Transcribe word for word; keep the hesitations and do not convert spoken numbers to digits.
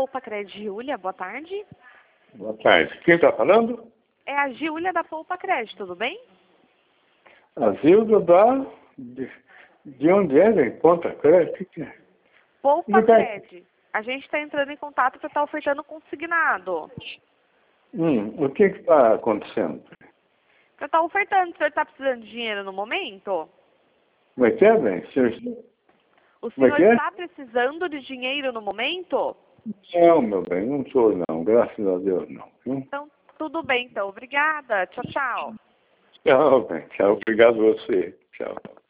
Polpacred, Giulia, boa tarde. Boa tarde. Quem está falando? É a Giulia da Polpacred, tudo bem? A Zilda da... De, de onde é? De Ponta Cruz? O que, que é? Polpacred. A gente está entrando em contato para estar ofertando consignado. Hum, o que está acontecendo? Para estar ofertando, o senhor está precisando de dinheiro no momento? Como é que é, bem? Senhor... O Como é senhor que é? está precisando de dinheiro no momento? Não, meu bem, não sou não. Graças a Deus, não. Viu? Então, tudo bem, então. Obrigada. Tchau, tchau. Tchau, bem. Tchau. Obrigado a você. Tchau.